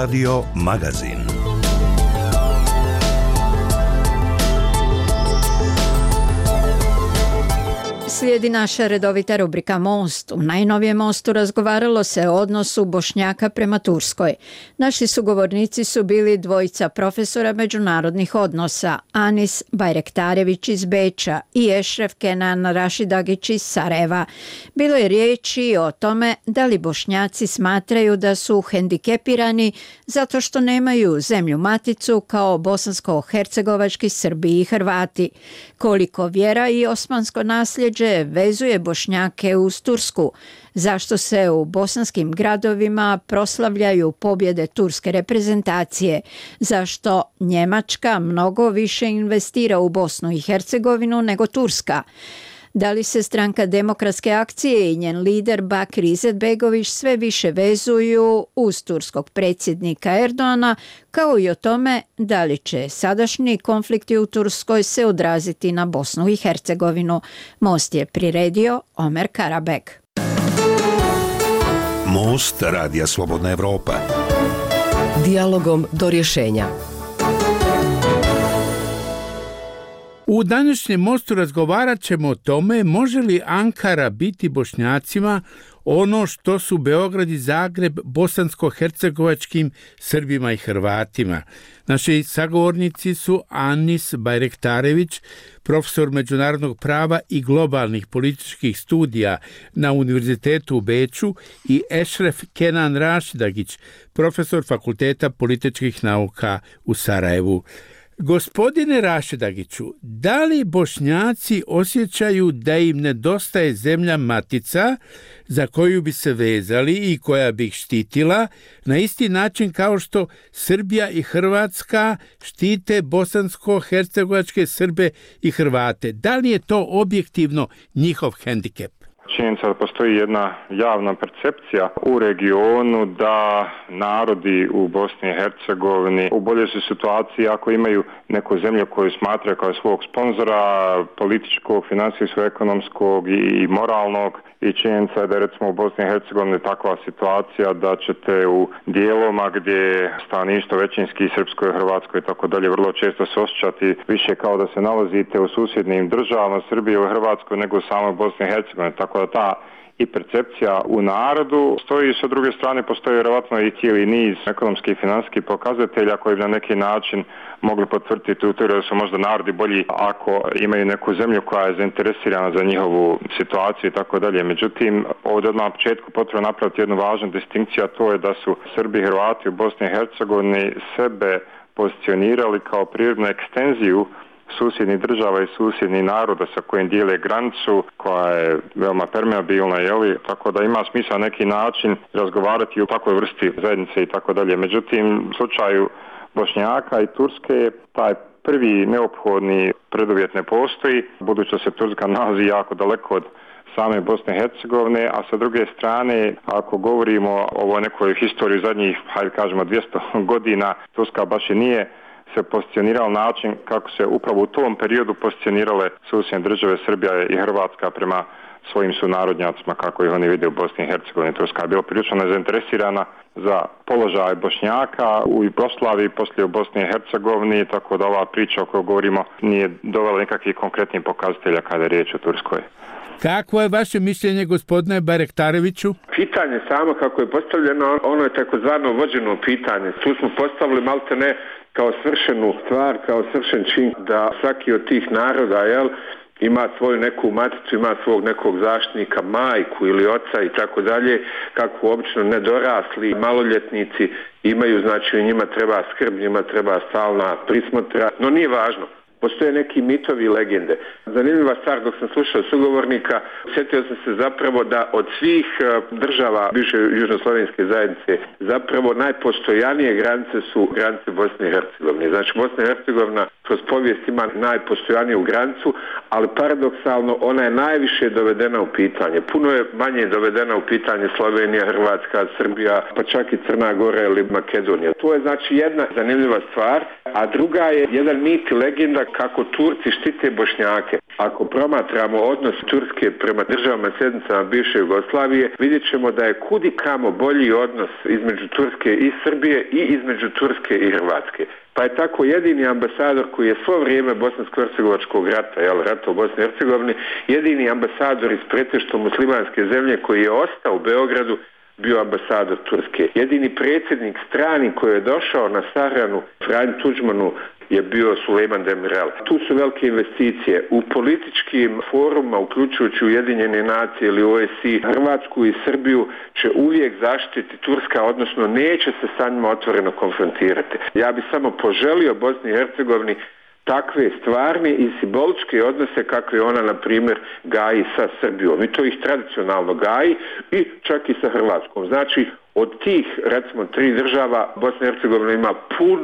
Radio Magazin. Slijedi naša redovita rubrika Most. U najnovijem Mostu razgovaralo se o odnosu Bošnjaka prema Turskoj. Naši sugovornici su bili dvojica profesora međunarodnih odnosa, Anis Bajrektarević iz Beča i Ešref Kenan Rašidagić iz Sarajeva. Bilo je riječi o tome da li Bošnjaci smatraju da su hendikepirani zato što nemaju zemlju maticu kao bosansko-hercegovački Srbi i Hrvati. Koliko vjera i osmansko nasljeđe vezuje Bošnjake uz Tursku, zašto se u bosanskim gradovima proslavljaju pobjede turske reprezentacije, zašto Njemačka mnogo više investira u Bosnu i Hercegovinu nego Turska. Da li se Stranka demokratske akcije i njen lider Bakir Izetbegović sve više vezuju uz turskog predsjednika Erdoana, kao i o tome da li će sadašnji konflikti u Turskoj se odraziti na Bosnu i Hercegovinu. Most je priredio Omer Karabek. Most Radija Slobodna Evropa. Dijalogom do rješenja. U današnjem Mostu razgovarat ćemo o tome može li Ankara biti Bošnjacima ono što su Beograd i Zagreb bosansko-hercegovačkim Srbima i Hrvatima. Naši sagovornici su Anis Bajrektarević, profesor međunarodnog prava i globalnih političkih studija na Univerzitetu u Beču, i Ešref Kenan Rašidagić, profesor Fakulteta političkih nauka u Sarajevu. Gospodine Rašidagiću, da li Bošnjaci osjećaju da im nedostaje zemlja matica za koju bi se vezali i koja bi ih štitila na isti način kao što Srbija i Hrvatska štite bosansko-hercegovačke Srbe i Hrvate? Da li je to objektivno njihov hendikep? Činjenica da postoji jedna javna percepcija u regionu da narodi u Bosni i Hercegovini u boljoj su situaciji ako imaju neku zemlju koju smatraju kao svog sponzora, političkog, financijskog, ekonomskog i moralnog. I činjenica je da je recimo u Bosni i Hercegovini takva situacija da ćete u dijelovima gdje stanovništvo većinski srpsko i hrvatsko i tako dalje vrlo često se osjećati više kao da se nalazite u susjednim državama Srbije i Hrvatskoj nego u samoj Bosni i Hercegovini. Tako da ta i percepcija u narodu stoji, sa druge strane postoji vjerovatno i cijeli niz ekonomskih i financijskih pokazatelja koji bi na neki način mogli potvrditi u teoriji da su možda narodi bolji ako imaju neku zemlju koja je zainteresirana za njihovu situaciju i tako dalje. Međutim, ovdje odmah na početku potrebno napraviti jednu važnu distinkciju, a to je da su Srbi i Hrvati u Bosni i Hercegovini sebe pozicionirali kao prirodnu ekstenziju susjednih država i susjednih naroda sa kojim dijele granicu, koja je veoma permeabilna, tako da ima smisla na neki način razgovarati o takvoj vrsti zajednice i tako dalje. Međutim, u slučaju Bošnjaka i Turske taj prvi neophodni preduvjet ne postoji, budući da se Turska nalazi jako daleko od same Bosne i Hercegovine, a sa druge strane, ako govorimo o ovoj nekoj historiji zadnjih, hajde kažemo, 200 godina, Turska baš i nije se pozicionirao način kako se upravo u tom periodu pozicionirale susjedne države Srbija i Hrvatska prema svojim sunarodnjacima, kako ih oni vide u Bosni i Hercegovini. Turska je bila prilično nezainteresirana za položaj Bošnjaka u Jugoslaviji, poslije u Bosni i Hercegovini, tako da ova priča o kojoj govorimo nije dovela nikakvih konkretnih pokazatelja kada je riječ o Turskoj. Kakvo je vaše mišljenje, gospodine Bajrektareviću? Pitanje samo kako je postavljeno, ono je takozvano vođeno pitanje. Tu smo postavili maltene kao svršenu stvar, kao svršen čin da svaki od tih naroda, ima svoju neku maticu, ima svog nekog zaštitnika, majku ili oca i tako dalje, kako obično nedorasli maloljetnici imaju, znači njima treba skrb, njima treba stalna prismotra, no nije važno. Postoje neki mitovi i legende. Zanimljiva stvar, dok sam slušao sugovornika, sjetio sam se zapravo da od svih država bivše južnoslovenske zajednice zapravo najpostojanije granice su granice Bosne i Hercegovine. Znači Bosna i Hercegovina kroz povijest ima najpostojaniju granicu, ali paradoksalno ona je najviše dovedena u pitanje. Puno je manje dovedena u pitanje Slovenija, Hrvatska, Srbija, pa čak i Crna Gora ili Makedonija. To je znači jedna zanimljiva stvar, a druga je jedan mit i legenda kako Turci štite Bošnjake. Ako promatramo odnos Turske prema državama sjednicama bivše Jugoslavije, vidjet ćemo da je kudikamo bolji odnos između Turske i Srbije i između Turske i Hrvatske. Pa je tako jedini ambasador koji je svo vrijeme bosansko-hercegovačkog rata, rata u Bosni i Hercegovini, jedini ambasador iz pretežito muslimanske zemlje koji je ostao u Beogradu, bio ambasador Turske. Jedini predsjednik strani koji je došao na sahranu Franji Tuđmanu je bio Sulejman Demirel. Tu su velike investicije u političkim forumima, uključujući Ujedinjene nacije ili OSI. Hrvatsku i Srbiju će uvijek zaštiti Turska, odnosno neće se sa njima otvoreno konfrontirati. Ja bih samo poželio Bosni i Hercegovini takve stvarne i simboličke odnose kakve ona, na primjer, gaji sa Srbijom. I to ih tradicionalno gaji i čak i sa Hrvatskom. Znači, od tih, recimo, 3 država, Bosna i Hercegovina ima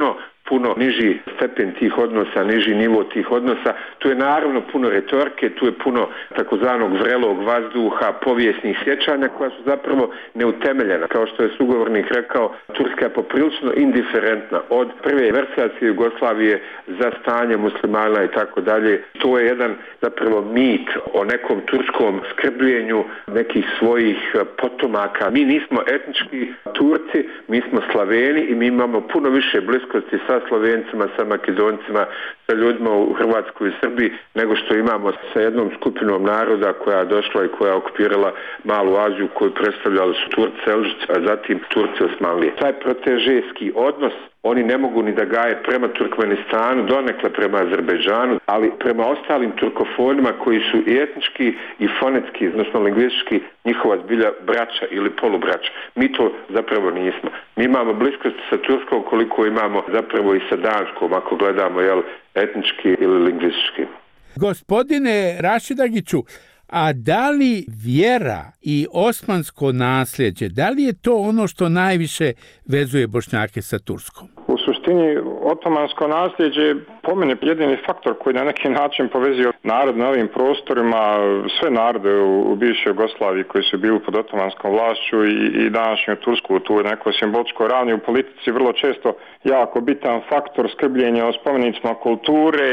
puno niži stepen tih odnosa, niži nivo tih odnosa. Tu je naravno puno retorike, tu je puno takozvanog vrelog vazduha, povijesnih sjećanja koja su zapravo neutemeljena. Kao što je sugovornik rekao, Turska je poprilično indiferentna od prve versacije Jugoslavije za stanje muslimana i tako dalje. To je jedan zapravo mit o nekom turskom skrbljenju nekih svojih potomaka. Mi nismo etnički Turci, mi smo Slaveni i mi imamo puno više bliskosti sa Slovencima, sa Makedoncima, sa ljudima u Hrvatskoj i Srbiji, nego što imamo sa jednom skupinom naroda koja je došla i koja je okupirala Malu Aziju, koju predstavljali su Turci Selđuci, a zatim Turci Osmanlije. Taj protežejski odnos oni ne mogu ni da gaje prema Turkmenistanu, donekle prema Azerbejdžanu, ali prema ostalim turkofonima koji su i etnički i fonetski, odnosno lingvistički, njihova zbilja braća ili polubraća. Mi to zapravo nismo. Mi imamo bliskost sa Turskom koliko imamo zapravo i sa Danskom, ako gledamo etnički ili lingvistički. Gospodine Rašidagiću, a da li vjera i osmansko nasljeđe, da li je to ono što najviše vezuje Bošnjake sa Turskom? U suštini, otomansko nasljeđe po meni jedini faktor koji na neki način povezio narod na ovim prostorima, sve narode u bivšoj Jugoslaviji koji su bili pod otomanskom vlašću i današnju Tursku, tu je neko simboličko ravni u politici vrlo često jako bitan faktor skrbljenja o spomenicima kulture,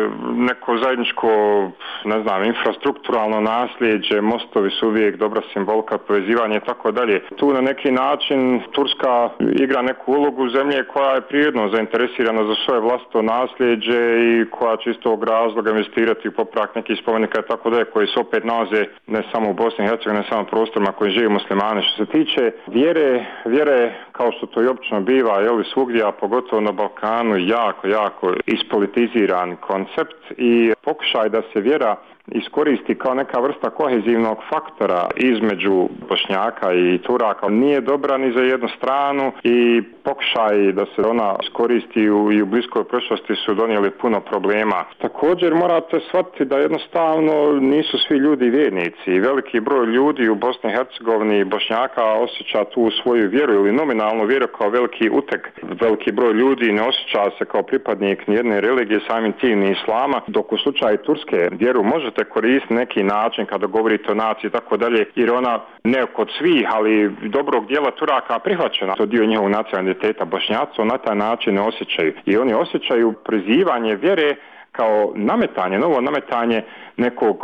neko zajedničko, infrastrukturalno nasljeđe, mostovi su uvijek dobra simbolika, povezivanje i tako dalje. Tu na neki način Turska igra neku ulogu zemlje koja je prirodno zainteresirana za svoje vlastito nasljeđe i koja će iz tog razloga investirati u popravak nekih spomenika i tako dalje, koji se opet nalaze ne samo u Bosni i Hercegovini, ne samo u prostorima koji žive muslimani. Što se tiče vjere, kao što to i obično biva, svugdje, a pogotovo na Balkanu, jako ispolitiziran koncept i pokušaj da se vjera iskoristi kao neka vrsta kohezivnog faktora između Bošnjaka i Turaka nije dobra ni za jednu stranu i pokušaj da se ona iskoristi i u bliskoj prošlosti su donijeli puno problema. Također morate shvatiti da jednostavno nisu svi ljudi vjernici. Veliki broj ljudi u Bosni i Hercegovini i Bošnjaka osjeća tu svoju vjeru ili nominalnu vjeru kao veliki utek. Veliki broj ljudi ne osjeća se kao pripadnik nijedne religije, samim tim ni islama, dok u slučaju Turske vjeru možete koristiti neki način kada govorite o naciji i tako dalje, jer ona ne kod svih, ali dobrog dijela Turaka prihvaćena. To dio njihovog nacionalnog identiteta. Bošnjaci na taj način ne osjećaju. I oni osjećaju prizivanje vjere kao novo nametanje nekog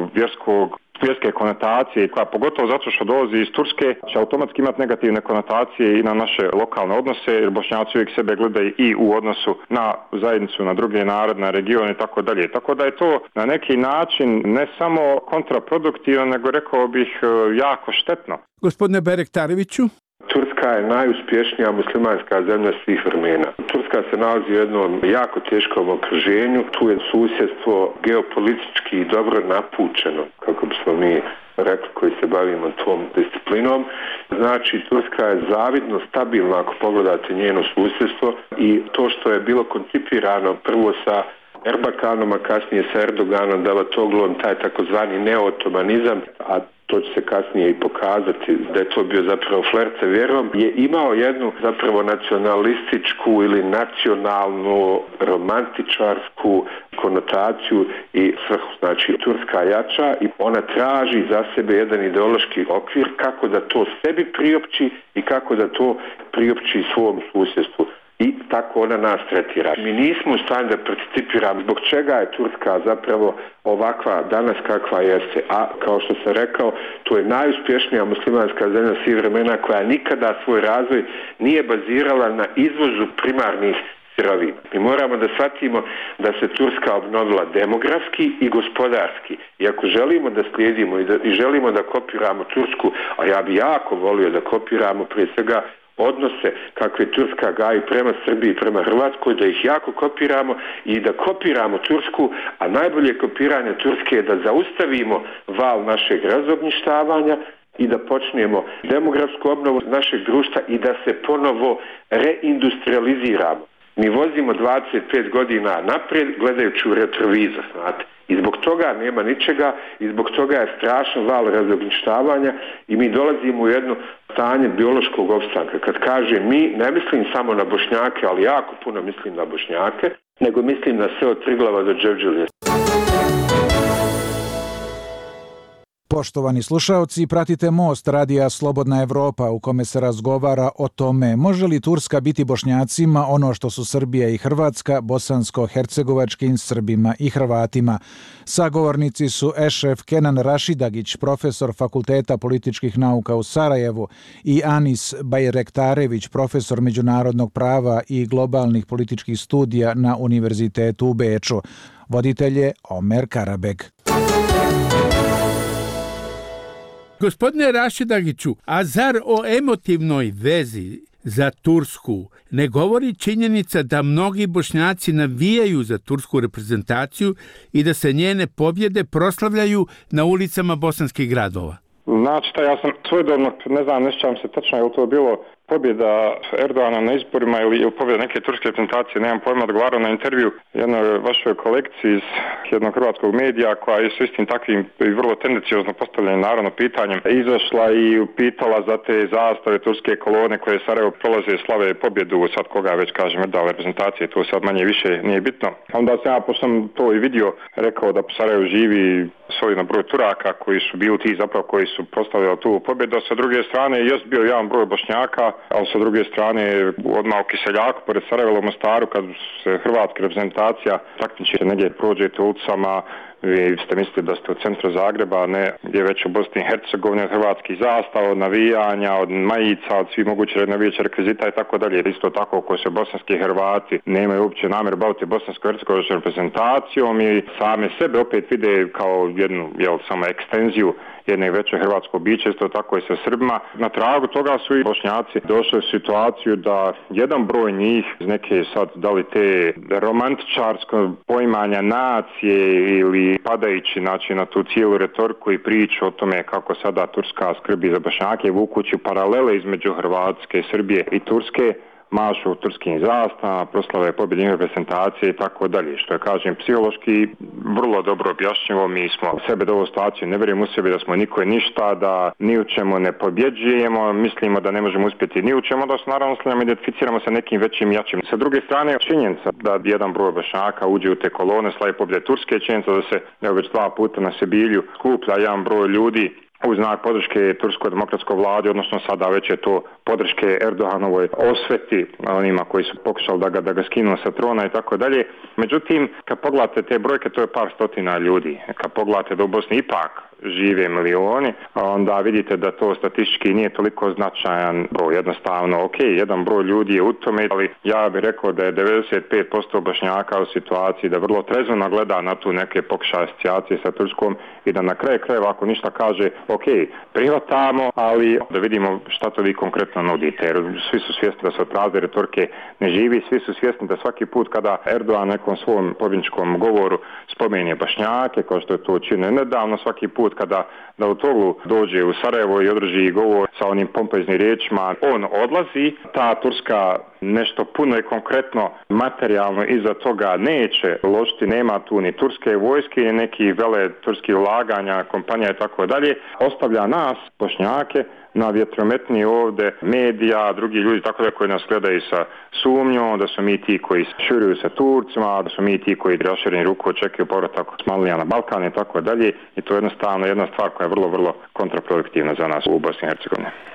vjerske konotacije, koja pogotovo zato što dolazi iz Turske, će automatski imati negativne konotacije i na naše lokalne odnose, jer Bošnjaci uvijek sebe gledaju i u odnosu na zajednicu, na druge narode, na regione i tako dalje. Tako da je to na neki način ne samo kontraproduktivno, nego rekao bih jako štetno. Gospodine Berektareviću? Turska je najuspješnija muslimanska zemlja svih vremena. Turska se nalazi u jednom jako teškom okruženju. Tu je susjedstvo geopolitički dobro napučeno, kako bismo mi rekli koji se bavimo tom disciplinom. Znači, Turska je zavidno stabilna ako pogledate njeno susjedstvo i to što je bilo koncipirano prvo sa Erbakanom, a kasnije sa Erdoganom, Davatoglom, taj takozvani neotomanizam, a to će se kasnije i pokazati da je to bio zapravo flert sa vjerom, je imao jednu zapravo nacionalističku ili nacionalnu romantičarsku konotaciju i svrhu. Znači, Turska jača i ona traži za sebe jedan ideološki okvir kako da to sebi priopći i kako da to priopći svom susjedstvu. i tako ona nas tretira. Mi nismo u stanju da participiramo zbog čega je Turska zapravo ovakva danas kakva jeste. A kao što sam rekao, to je najuspješnija muslimanska zemlja svih vremena koja nikada svoj razvoj nije bazirala na izvozu primarnih sirovina. Mi moramo da shvatimo da se Turska obnovila demografski i gospodarski. I ako želimo da slijedimo i želimo da kopiramo Tursku, a ja bi jako volio da kopiramo prije svega odnose kakve Turska gaji prema Srbiji, prema Hrvatskoj, da ih jako kopiramo i da kopiramo Tursku, a najbolje kopiranje Turske je da zaustavimo val našeg razognjištavanja i da počnemo demografsku obnovu našeg društva i da se ponovo reindustrializiramo. Mi vozimo 25 godina naprijed gledajući u retrovizor, znate. I zbog toga nema ničega i zbog toga je strašan val razognjištavanja i mi dolazimo u jedno stanje biološkog opstanka. Kad kažem mi, ne mislim samo na Bošnjake, ali jako puno mislim na Bošnjake, nego mislim na sve od Triglava do Đevđelije. Poštovani slušaoci, pratite Most radija Slobodna Evropa u kome se razgovara o tome može li Turska biti Bošnjacima ono što su Srbija i Hrvatska, bosansko-hercegovačkim Srbima i Hrvatima. Sagovornici su Ešref Kenan Rašidagić, profesor Fakulteta političkih nauka u Sarajevu i Anis Bajrektarević, profesor međunarodnog prava i globalnih političkih studija na Univerzitetu u Beču. Voditelj je Omer Karabeg. Gospodine Rašidagiću, a zar o emotivnoj vezi za Tursku ne govori činjenica da mnogi Bošnjaci navijaju za tursku reprezentaciju i da se njene pobjede proslavljaju na ulicama bosanskih gradova? Znači, ja sam svojedobno, ne sjećam se tačno je li to bilo pobjeda Erdoana na izborima ili pobjeda neke turske reprezentacije, nemam pojma, odgovarao na intervju jednoj vašoj kolekciji iz jednog hrvatskog medija koja je s istim takvim i vrlo tendenciozno postavljenim naravno pitanjem izašla i upitala za te zastave turske kolone koje Sarajevo prolaze slave pobjedu, sad koga već kažem Erdoana reprezentacije, to sad manje više nije bitno. Onda sam ja, pošto sam to i vidio, rekao da po Sarajevu živi solidno broj Turaka koji su bili ti zapravo koji su postavljali tu pobjedu, a sa druge strane jest bio jedan broj Bošnjaka, ali sa druge strane odmah u Kiseljaku, pored Sarajeva u Mostaru, kad se hrvatska reprezentacija takmiči negdje prođete ulicama, vi ste mislili da ste u centru Zagreba, ne gdje već u Bosni i Hercegovini, od hrvatskih zastava, od navijanja, od majica, od svih mogućih navijačkih rekvizita i tako dalje. Isto tako koji se bosanski Hrvati nemaju uopće namjer baviti bosansko-hercegovačkom reprezentacijom i same sebe opet vide kao jednu samo ekstenziju jedne veće hrvatsko biće, isto tako i sa Srbima. Na tragu toga su i Bošnjaci došli u situaciju da jedan broj njih iz neke sad da li te romantičarsko poimanja nacije ili padajući na tu cijelu retoriku i priču o tome kako sada Turska skrbi za Bošnjake, vukući paralele između Hrvatske, Srbije i Turske, mašu u turskim zastavama, proslave pobjedine reprezentacije i tako dalje. Što je, kažem, psihološki vrlo dobro objašnjivo. Mi smo sebe do ovu situaciju, ne vjerujemo u sebi da smo niko ništa, da ni u čemu ne pobjeđujemo, mislimo da ne možemo uspjeti ni u čemu, da se naravno identificiramo sa nekim većim jačim. Sa druge strane, činjenica da jedan broj Bošnjaka uđe u te kolone, slavi pobjede Turske, činjenica da se već 2 puta na Sebilju skuplja jedan broj ljudi u znak podrške turskoj demokratskoj vladi, odnosno sada već je to podrške Erdoganovoj osveti onima koji su pokušali da ga skinu sa trona i tako dalje. Međutim, kad pogledate te brojke, to je par stotina ljudi. Kad pogledate da u Bosni ipak žive milioni, onda vidite da to statistički nije toliko značajan broj. Jednostavno, jedan broj ljudi je u tome, ali ja bih rekao da je 95% Bošnjaka u situaciji da vrlo trezveno gleda na tu neke pokušaje asocijacije sa Turskom i da na kraju krajeva ako ništa kaže, prihvatamo, ali da vidimo šta to vi konkretno nudite. Jer svi su svjesni da se od prazne retorike ne živi, svi su svjesni da svaki put kada Erdogan nekom svom pobjedničkom govoru spomene Bošnjake, kao što je to učinio nedavno, svaki put kada Davutoglu dođe u Sarajevo i održi govor sa onim pompeznim riječima, on odlazi, ta Turska nešto puno i konkretno materijalno iza toga neće ložiti, nema tu ni turske vojske, ni neki vele turskih ulaganja, kompanija i tako dalje, ostavlja nas, Bošnjake, na vjetrometniji ovdje medija, drugi ljudi tako da koji nas gledaju sa sumnjom, da su mi ti koji šuruju sa Turcima, da su mi ti koji raširenih ruku očekuju povratak Osmanlija na Balkan i tako dalje. I to je jednostavno jedna stvar koja je vrlo, vrlo kontraproduktivna za nas u Bosni i Hercegovini.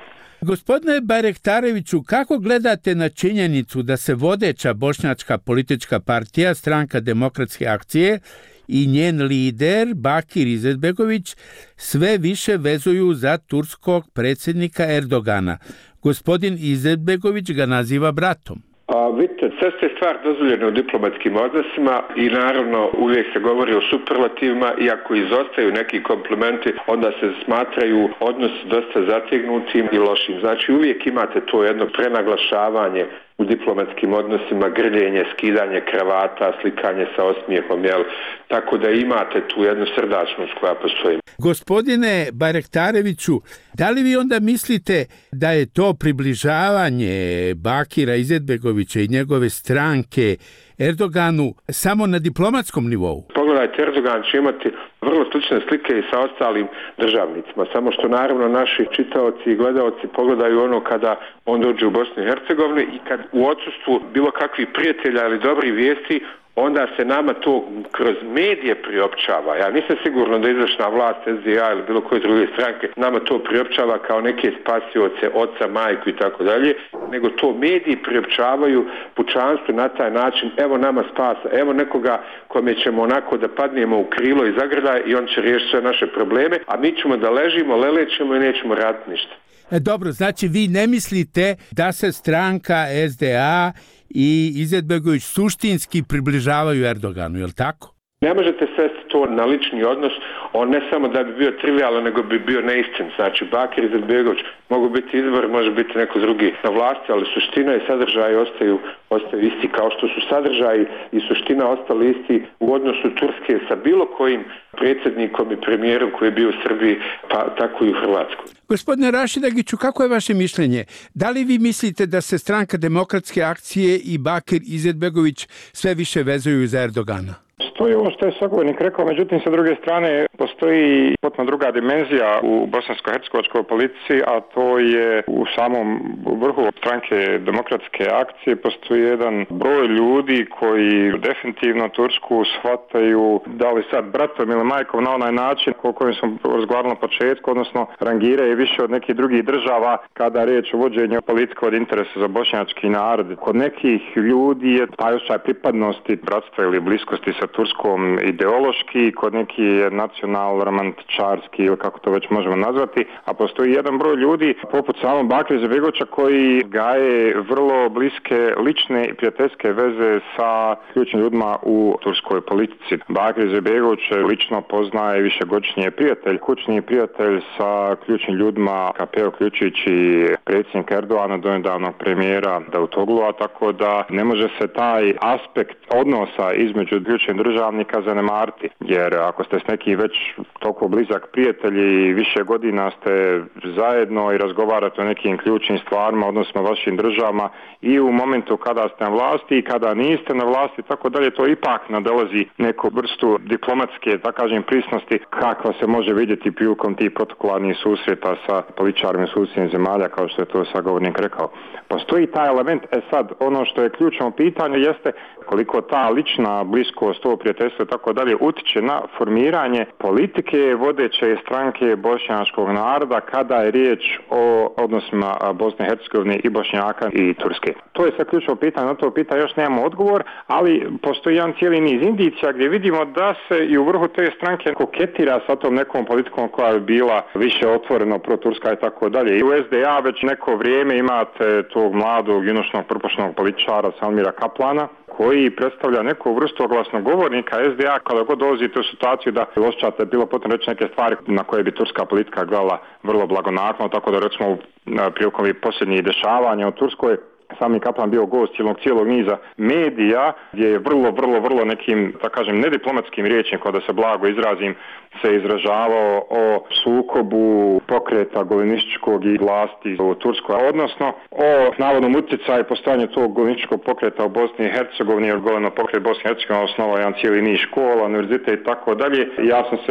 Gospodine Bajrektareviću, kako gledate na činjenicu da se vodeća bošnjačka politička partija, Stranka demokratske akcije, i njen lider Bakir Izetbegović sve više vezuju za turskog predsjednika Erdogana? Gospodin Izetbegović ga naziva bratom. Vidite, sve te stvari dozvoljene u diplomatskim odnosima i naravno uvijek se govori o superlativima i ako izostaju neki komplimenti, onda se smatraju odnosi dosta zategnutim i lošim. Znači uvijek imate to jedno prenaglašavanje u diplomatskim odnosima, grljenje, skidanje kravata, slikanje sa osmijehom, jel? Tako da imate tu jednu srdačnost koja postoji. Gospodine Bajrektareviću, da li vi onda mislite da je to približavanje Bakira Izetbegovića i njegove stranke Erdoganu samo na diplomatskom nivou? Pogledajte, Erdogan će imati vrlo slične slike i sa ostalim državnicima, samo što naravno naši čitaoci i gledaoci pogledaju ono kada on dođe u Bosnu i Hercegovinu i kad u odsustvu bilo kakvih prijatelja ili dobrih vijesti, onda se nama to kroz medije priopćava. Ja nisam sigurno da izvršna vlast SDA ili bilo koje druge stranke nama to priopćava kao neke spasioce, oca, majku i tako dalje, nego to mediji priopćavaju pučanstvu na taj način, evo nama spasa, evo nekoga kome ćemo onako da padnemo u krilo i zagrljaj i on će riješiti sve naše probleme, a mi ćemo da ležimo, lelećemo i nećemo raditi ništa. Dobro, znači vi ne mislite da se stranka SDA i Izetbegović suštinski približavaju Erdoganu, je li tako? Ne možete svesti to na lični odnos, on ne samo da bi bio trivialan, nego bi bio neistin. Znači, Bakir Izetbegović mogu biti izbor, može biti neko drugi na vlasti, ali suština i sadržaj ostaju isti, kao što su sadržaj i suština ostali isti u odnosu Turske sa bilo kojim predsjednikom i premijerom koji je bio u Srbiji, pa tako i u Hrvatskoj. Gospodine Rašidagiću, kako je vaše mišljenje? Da li vi mislite da se Stranka demokratske akcije i Bakir Izetbegović sve više vezuju za Erdogana? Stoji ovo što je sagovornik rekao, međutim sa druge strane postoji potpuno druga dimenzija u bosansko-hercegovačkoj politici, a to je u samom vrhu Stranke demokratske akcije postoji jedan broj ljudi koji definitivno Tursku shvataju, da li sad bratom ili majkom na onaj način o kojem smo razgovarali na početku, odnosno rangiraju više od nekih drugih država kada je riječ o vođenju politike od interesa za bošnjački narod. Kod nekih ljudi je taj osjećaj pripadnosti, bratstva ili bliskosti sa Turskom ideološki, kod neki je nacional-romantičarski ili kako to već možemo nazvati, a postoji jedan broj ljudi poput samog Bakira Izetbegovića koji gaje vrlo bliske lične i prijateljske veze sa ključnim ljudima u turskoj politici. Bakir Izetbegović lično poznaje višegodišnji prijatelj, kućni prijatelj sa ključnim ljudima KP, uključujući predsjednika Erdogana, donedavnog premijera Davutoglua, tako da ne može se taj aspekt odnosa između ključnih državnika zanemariti, jer ako ste s nekim već toliko blizak prijatelji i više godina ste zajedno i razgovarate o nekim ključnim stvarima, odnosno vašim državama i u momentu kada ste na vlasti i kada niste na vlasti, tako dalje, to ipak nadolazi neku vrstu diplomatske, da kažem, prisnosti kakva se može vidjeti prilikom tih protokolarnih susreta sa političarima susjednih zemalja, kao što je to sagovornik rekao. Postoji taj element, sad ono što je ključno pitanje jeste koliko ta lična bliskost, to prijateljstvo i tako dalje utiče na formiranje politike vodeće stranke bošnjačkog naroda kada je riječ o odnosima Bosne i Hercegovine i Bošnjaka i Turske. To je sad ključno pitanje, na to pitanje još nemamo odgovor, ali postoji jedan cijeli niz indicija gdje vidimo da se i u vrhu te stranke koketira sa tom nekom politikom koja je bila više otvoreno proturska i tako dalje. I u SDA već neko vrijeme imate tog mladog, junošnog, prpošnog političara Salmira Kaplana, koji predstavlja neku vrstu glasnogovornika SDA kada god dolazite u situaciju da osjećate bilo potrebno reći neke stvari na koje bi turska politika gledala vrlo blagonaklono, tako da recimo prilikom posljednjih dešavanja u Turskoj Salmir Kaplan bio gost cijelog niza medija gdje je vrlo nekim, da kažem, nediplomatskim riječnikom, da se blago izrazim, se izražavao o sukobu pokreta golenističkog i vlasti u Turskoj, odnosno o navodnom utjecaju postojanja tog golenističkog pokreta u Bosni i Hercegovini, jer goleno pokret Bosne i Hercegovine osnovao jedan cijeli niz škola, univerzitet i tako dalje. Ja sam se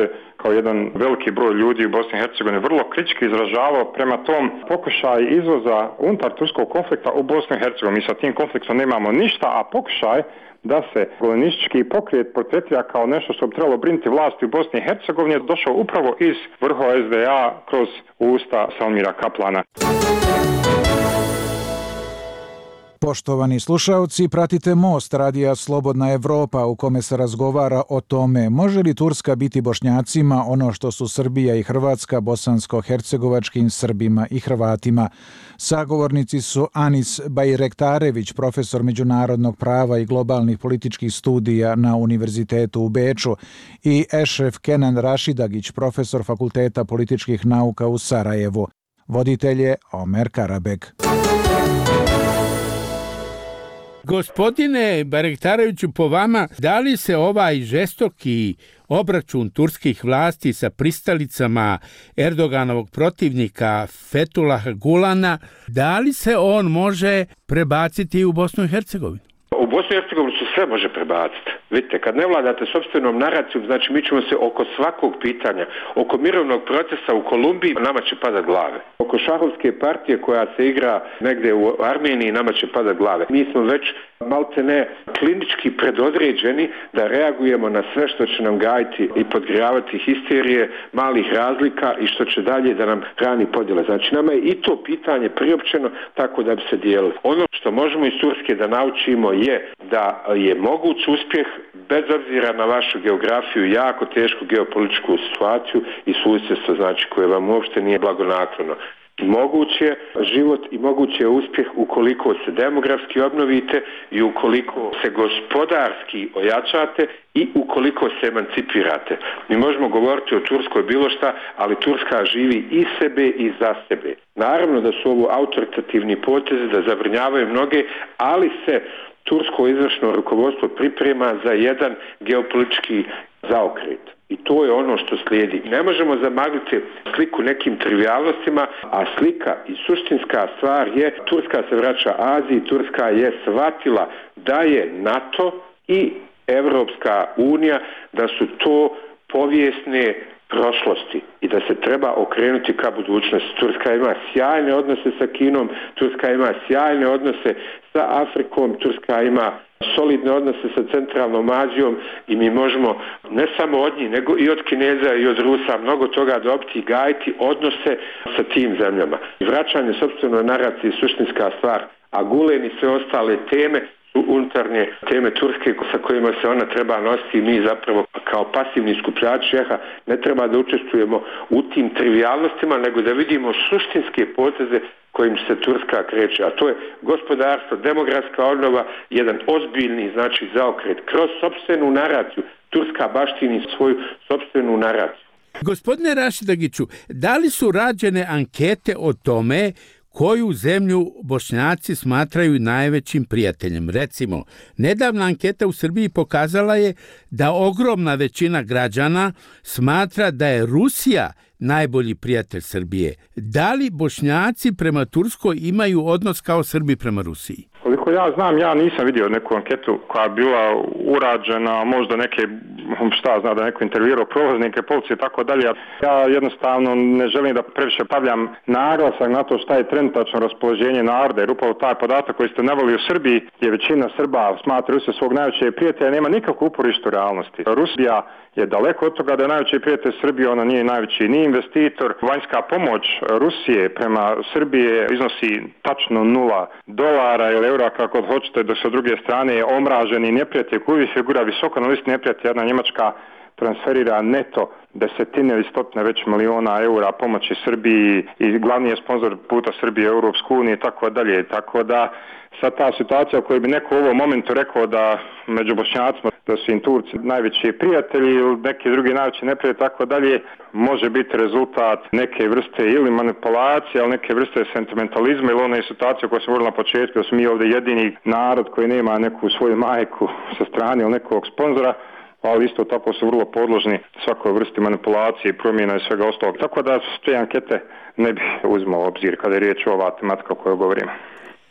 kao jedan veliki broj ljudi u Bosni i Hercegovini vrlo kritički izražavao prema tom pokušaju izvoza unutar turskog konflikta u Bosni i Hercegovini. Mi sa tim konfliktom nemamo ništa, a pokušaj da se kolonistički pokret portretira kao nešto što bi trebalo brinuti vlasti u Bosni i Hercegovini je došao upravo iz vrhova SDA kroz usta Salmira Kaplana. Poštovani slušaoci, pratite Most radija Slobodna Evropa u kome se razgovara o tome može li Turska biti Bošnjacima ono što su Srbija i Hrvatska bosansko-hercegovačkim Srbima i Hrvatima. Sagovornici su Anis Bajrektarević, profesor međunarodnog prava i globalnih političkih studija na Univerzitetu u Beču i Ešref Kenan Rašidagić, profesor Fakulteta političkih nauka u Sarajevu. Voditelj je Omer Karabek. Gospodine Bajrektareviću, po vama, da li se ovaj žestoki obračun turskih vlasti sa pristalicama Erdoganovog protivnika Fethullaha Gulana, da li se on može prebaciti u Bosnu i Hercegovinu? U Bosnu i Hercegovini se sve može prebaciti. Vidite, kad ne vladate sopstvenom naracijom, znači mi ćemo se oko svakog pitanja, oko mirovnog procesa u Kolumbiji, nama će padat glave. Oko šahovske partije koja se igra negdje u Armeniji, nama će padat glave. Mi smo već maltene klinički predodređeni da reagujemo na sve što će nam gajiti i podgrijavati histerije malih razlika i što će dalje da nam hrani podjele. Znači nama je i to pitanje priopćeno tako da bi se dijelili. Ono što možemo iz Turske da naučimo je da je moguć uspjeh bez obzira na vašu geografiju, jako tešku geopolitičku situaciju i susjedstvo, znači koje vam uopšte nije blagonaklono. Moguć je život i moguć je uspjeh ukoliko se demografski obnovite i ukoliko se gospodarski ojačate i ukoliko se emancipirate. Mi možemo govoriti o Turskoj bilo šta, ali Turska živi i sebe i za sebe. Naravno da su ovo autoritativni potezi, da zabrinjavaju mnoge, ali se tursko izvršno rukovodstvo priprema za jedan geopolitički zaokret. I to je ono što slijedi. Ne možemo zamagliti sliku nekim trivialnostima, a slika i suštinska stvar je Turska se vraća Aziji, Turska je shvatila da je NATO i Evropska unija, da su to povijesne prošlosti i da se treba okrenuti ka budućnosti. Turska ima sjajne odnose sa Kinom, Turska ima sjajne odnose sa Afrikom, Turska ima solidne odnose sa Centralnom Azijom i mi možemo ne samo od njih, nego i od Kineza i od Rusa mnogo toga dobiti i gajiti odnose sa tim zemljama. Vraćanje sopstvenoj naraciji je suštinska stvar, a Gulen i sve ostale teme unutarnje teme Turske sa kojima se ona treba nositi i mi zapravo kao pasivni skupljači šeha ne treba da učestvujemo u tim trivialnostima, nego da vidimo suštinske poteze kojim se Turska kreće, a to je gospodarstvo, demografska obnova, jedan ozbiljni, znači, zaokret kroz sopstvenu naraciju. Turska baštini svoju sopstvenu naraciju. Gospodine Rašidagiću, da li su rađene ankete o tome koju zemlju Bošnjaci smatraju najvećim prijateljem? Recimo, nedavna anketa u Srbiji pokazala je da ogromna većina građana smatra da je Rusija najbolji prijatelj Srbije. Da li Bošnjaci prema Turskoj imaju odnos kao Srbi prema Rusiji? Koliko ja znam, ja nisam vidio neku anketu koja je bila urađena, možda neke, da neko intervjuirao provoznike, policije i tako dalje. Ja jednostavno ne želim da previše stavljam naglasak na to šta je trenutačno raspoloženje naroda, jer upravo taj podatak koji ste naveli u Srbiji, gdje većina Srba smatra se svog najvećeg prijatelja, nema nikakvu uporište u realnosti. Rusija je daleko od toga da je najveći prijatelj Srbije, ona nije najveći ni investitor. Vanjska pomoć Rusije prema Srbije iznosi tačno $0 ili eura, kako hoćete, dok sa druge strane je omraženi neprijatelj koji uvijek figura visoko na listi neprijatelja. Jedna Njemačka transferira neto desetine ili stotine već miliona eura pomoći Srbiji i glavni je sponzor puta Srbije Europsku uniju i tako dalje. Tako da sad ta situacija u kojoj bi neko u ovom momentu rekao da među Bošnjacima da su im Turci najveći prijatelji ili neki drugi najveći neprijatelji tako dalje, može biti rezultat neke vrste ili manipulacije, ali neke vrste sentimentalizma ili one situacije koje smo govorili na početku, da smo mi ovdje jedini narod koji nema neku svoju majku sa strane ili nekog sponzora, ali isto tako su vrlo podložni svakoj vrsti manipulacije, promjena i svega ostalog. Tako da te ankete ne bi uzmao obzir kada je riječ o ova tematika o kojoj govorimo.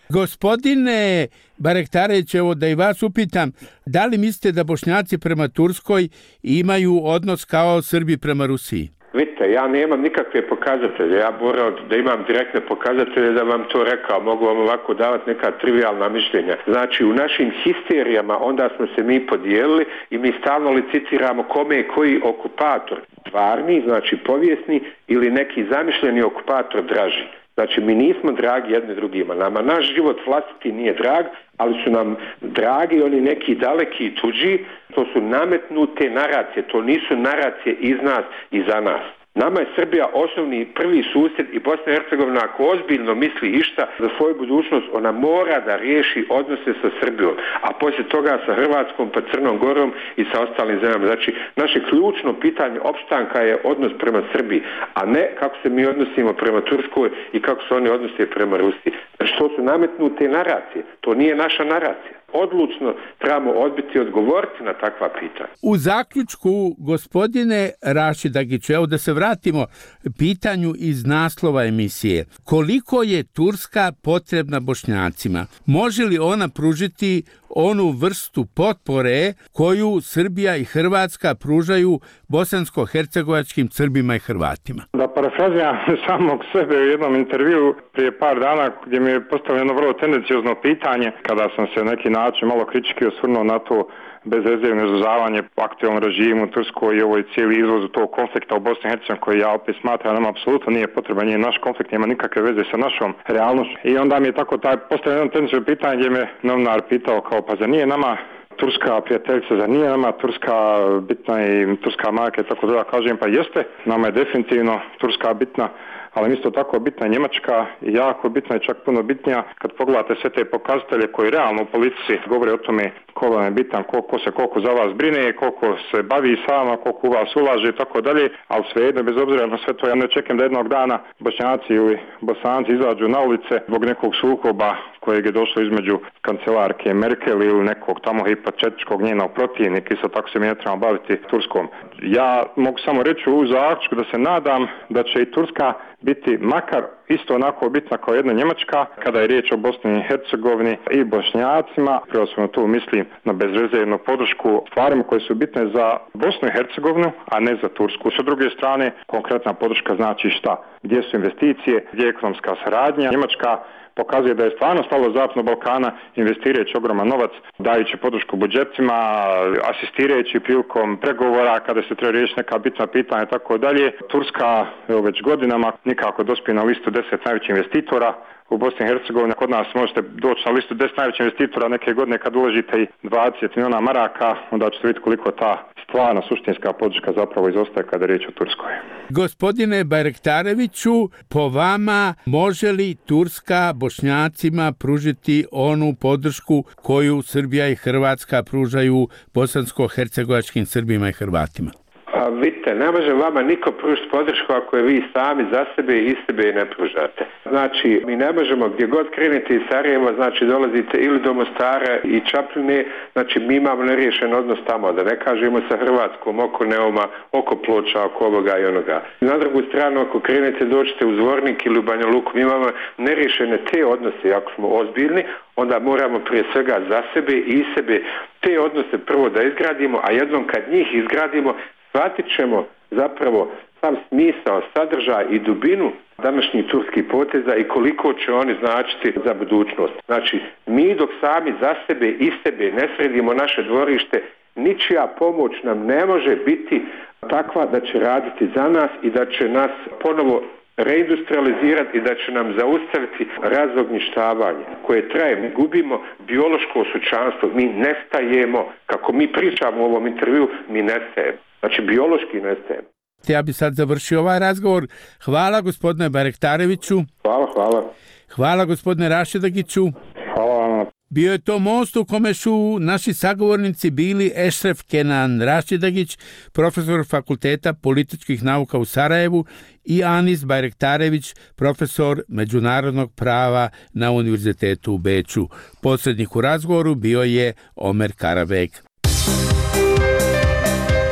Gospodine Barektarević, evo da i vas upitam, da li mislite da Bošnjaci prema Turskoj imaju odnos kao Srbi prema Rusiji? Vidite, ja nemam nikakve pokazatelje, ja morao da imam direktne pokazatelje da vam to rekao, mogu vam ovako davati neka trivialna mišljenja. Znači, u našim histerijama onda smo se mi podijelili i mi stalno licitiramo kome je koji okupator stvarni, znači povijesni, ili neki zamišljeni okupator draži. Znači, mi nismo dragi jedni drugima. Nama naš život vlastiti nije drag, ali su nam dragi oni neki daleki i tuđi. To su nametnute naracije. To nisu naracije iz nas i za nas. Nama je Srbija osnovni prvi susjed i Bosna i Hercegovina ako ozbiljno misli išta za svoju budućnost, ona mora da riješi odnose sa Srbijom, a poslije toga sa Hrvatskom, pa Crnom Gorom i sa ostalim zemljama. Znači, naše ključno pitanje opstanka je odnos prema Srbiji, a ne kako se mi odnosimo prema Turskoj i kako se oni odnose prema Rusiji. Znači, to su nametnute naracije, to nije naša naracija. Odlučno trebamo odbiti i odgovoriti na takva pitanja. U zaključku, gospodine Rašidagiću, evo da se vratimo pitanju iz naslova emisije. Koliko je Turska potrebna Bošnjacima? Može li ona pružiti onu vrstu potpore koju Srbija i Hrvatska pružaju bosansko-hercegovačkim Srbima i Hrvatima? Da parafraziram samog sebe u jednom intervju prije par dana gdje mi je postavljeno vrlo tendenciozno pitanje kada sam se neki način malo kritički osvrnuo na to bezrezervno izuzavanje aktualnom režimu Turskoj i ovoj cijeli izvozu tog konflikta u Bosni i Hercegovini koji ja opet smatram nam apsolutno nije potreban, nije naš konflikt, nema nikakve veze sa našom realnošću. I onda mi je tako postavljeno jedno tendenciozno pitanje gdje me novinar pitao kao pa zar nije nama Turska prijateljica, zar nije nama Turska bitna i Turska majka i tako da kažem pa jeste, nama je definitivno Turska bitna, ali isto tako bitna je Njemačka i jako bitna i čak puno bitnija kad pogledate sve te pokazatelje koji realno u politici govore o tome ko vam je bitan, koliko za vas brine, koliko se bavi sama, koliko u vas ulaže i tako dalje, ali svejedno bez obzira na sve to ja ne čekam da jednog dana Bošnjaci ili Bosanci izađu na ulice zbog nekog sukoba kojeg je došlo između kancelarke Merkel ili nekog tamo hipotetičkog njenog protivnika i sad tako se mi ne trebamo baviti Turskom. Ja mogu samo reći u zaključku da se nadam da će i Turska biti makar isto onako bitna kao jedna Njemačka kada je riječ o Bosni i Hercegovini i Bošnjacima. Prvo smo tu mislim na bezrezervnu podršku stvarima koje su bitne za Bosnu i Hercegovinu, a ne za Tursku. Sa druge strane, konkretna podrška znači šta? Gdje su investicije, gdje je ekonomska saradnja? Njemačka pokazuje da je stvarno stalo Zapadnog Balkana investirajući ogroman novac, dajući podršku budžetima, asistirajući prilikom pregovora kada se treba riješiti neka bitna pitanja i tako dalje. Turska već godinama nikako dospije na listu 10 najvećih investitora u Bosni i Hercegovini. Kod nas možete doći na listu 10 najvećih investitora neke godine kad uložite i 20 milijuna maraka, onda ćete vidjeti koliko ta stvarna suštinska podrška zapravo izostaje kada je riječ o Turskoj. Gospodine Barektareviću, po vama može li Turska Bošnjacima pružiti onu podršku koju Srbija i Hrvatska pružaju bosansko-hercegovačkim Srbima i Hrvatima? A vidite, ne može vama niko pružiti podršku ako je vi sami za sebe i iz sebe ne pružate. Znači, mi ne možemo gdje god krenete iz Sarajeva, znači dolazite ili do Mostara i Čapljine, znači mi imamo neriješen odnos tamo, da ne kažemo sa Hrvatskom, oko Neuma, oko Ploča, oko ovoga i onoga. Na drugu stranu, ako krenete dođete u Zvornik ili u Banja Luku, mi imamo neriješene te odnose, ako smo ozbiljni, onda moramo prije svega za sebe i iz sebe te odnose prvo da izgradimo, a jednom kad njih izgradimo, shvatit ćemo zapravo sam smisao, sadržaj i dubinu današnjih turskih poteza i koliko će oni značiti za budućnost. Znači, mi dok sami za sebe i sebe ne sredimo naše dvorište, ničija pomoć nam ne može biti takva da će raditi za nas i da će nas ponovo reindustrializirati i da će nam zaustaviti razognjištavanje koje traje. Mi gubimo biološko sučanstvo, mi nestajemo, kako mi pričamo u ovom intervju, mi nestajemo. Znači, biološki nestajemo. Ja bi sad završio ovaj razgovor. Hvala gospodine Barektareviću. Hvala. Hvala gospodine Rašidagiću. Hvala. Bio je to most u kome su naši sagovornici bili Ešref Kenan Rašidagić, profesor Fakulteta političkih nauka u Sarajevu, i Anis Barektarević, profesor međunarodnog prava na Univerzitetu u Beču. Posrednik u razgovoru bio je Omer Karabek.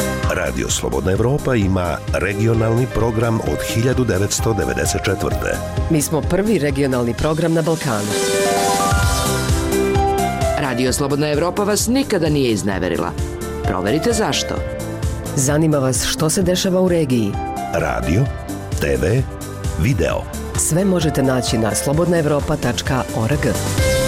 Radio Slobodna Evropa ima regionalni program od 1994. Mi smo prvi regionalni program na Balkanu. Radio Slobodna Evropa vas nikada nije izneverila. Proverite zašto. Zanima vas što se dešava u regiji. Radio, TV, video. Sve možete naći na slobodnaevropa.org.